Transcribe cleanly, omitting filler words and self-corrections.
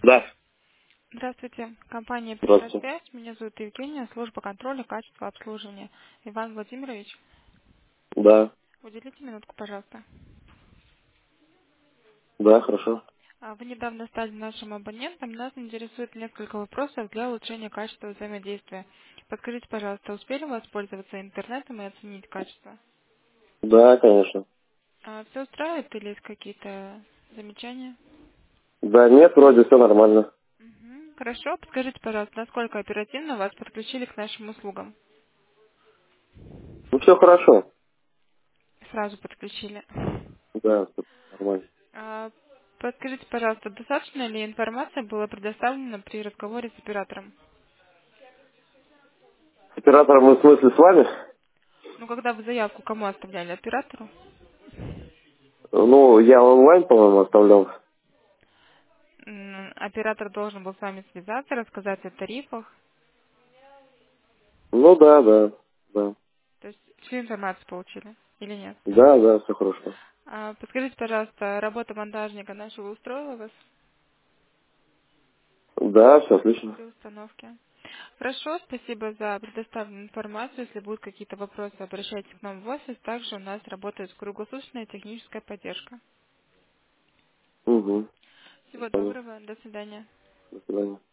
Да. Здравствуйте, компания Здравствуйте. «Предсвязь». Меня зовут Евгения, служба контроля качества обслуживания. Иван Владимирович, Да. уделите минутку, пожалуйста. Да, хорошо. Вы недавно стали нашим абонентом. Нас интересует несколько вопросов для улучшения качества взаимодействия. Подскажите, пожалуйста, успели воспользоваться интернетом и оценить качество? Да, конечно. Все устраивает или есть какие-то замечания? Да, нет, вроде все нормально. Мгм. Хорошо. Подскажите, пожалуйста, насколько оперативно вас подключили к нашим услугам? Ну, все хорошо. Сразу подключили. Да, всё нормально. А, Подскажите, пожалуйста, достаточно ли информации было предоставлено при разговоре с оператором? С оператором, в смысле, с вами? Ну, когда вы заявку кому оставляли? Оператору? Ну, я онлайн, по-моему, оставлял. Оператор должен был с вами связаться, рассказать о тарифах. Ну, да, да, да. То есть всю информацию получили или нет? Да, да, все хорошо. Подскажите, пожалуйста, работа монтажника нашего устроила вас Да, все отлично. при установке? Хорошо, спасибо за предоставленную информацию. Если будут какие-то вопросы, обращайтесь к нам в офис. Также у нас работает круглосуточная техническая поддержка. Угу. Всего Понял. доброго, до свидания. До свидания.